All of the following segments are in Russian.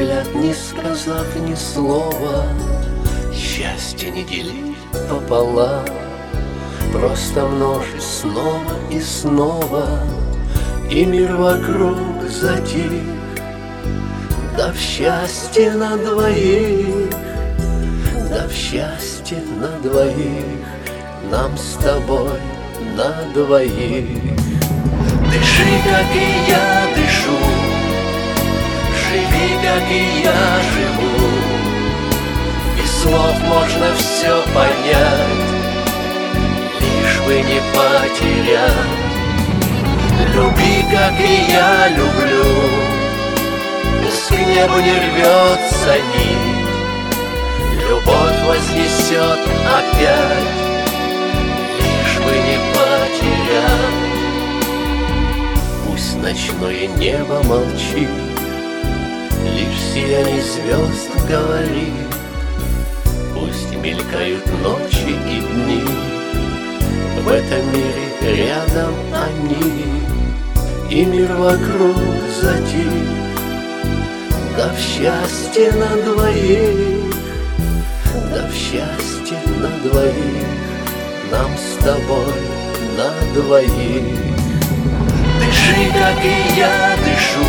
взгляд, не сказав ни слова. Счастье не делить пополам, просто множить снова и снова. И мир вокруг затих, да в счастье на двоих, да в счастье на двоих, нам с тобой на двоих. Дыши, как и я дышу, живи, как и я живу. Без слов можно все понять, лишь бы не потерять. Люби, как и я люблю, пусть к небу не рвется нить, любовь вознесет опять, лишь бы не потерять. Пусть ночное небо молчит, лишь сияние звезд говорит. Пусть мелькают ночи и дни, в этом мире рядом они. И мир вокруг затих, да в счастье на двоих, да в счастье на двоих, нам с тобой на двоих. Дыши, как и я дышу,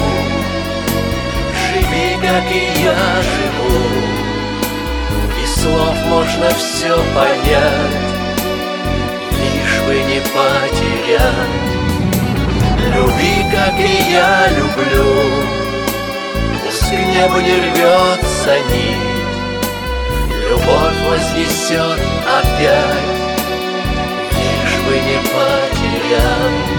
живи, как и я живу. Без слов можно все понять, лишь бы не потерять. Люби, как и я люблю, пусть к небу не рвется нить, любовь вознесет опять, лишь бы не потерять.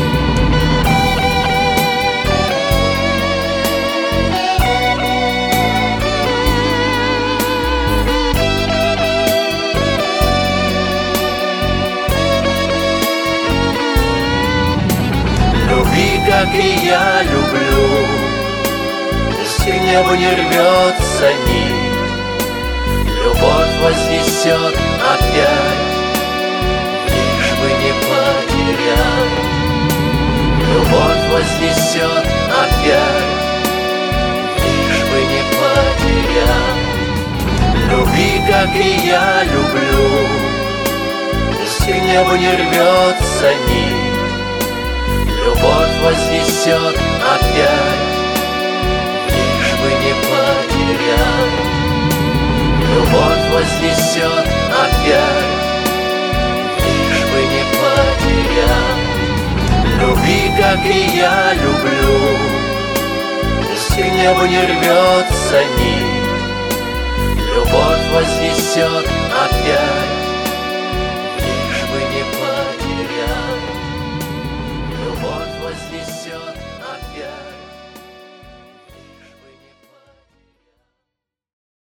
Люби, как и я люблю, пусть к небу не рвется нить, любовь вознесет опять, лишь бы не потерять. Любовь вознесет опять, лишь бы не потерять. Люби, как и я люблю, пусть к небу не рвется нить, любовь вознесет опять, лишь бы не потерять. Любовь вознесет опять, лишь бы не потерять. Люби, как и я люблю, пусть к небу не рвется нить, любовь вознесет опять, лишь бы не потерять. Любовь вознесет опять.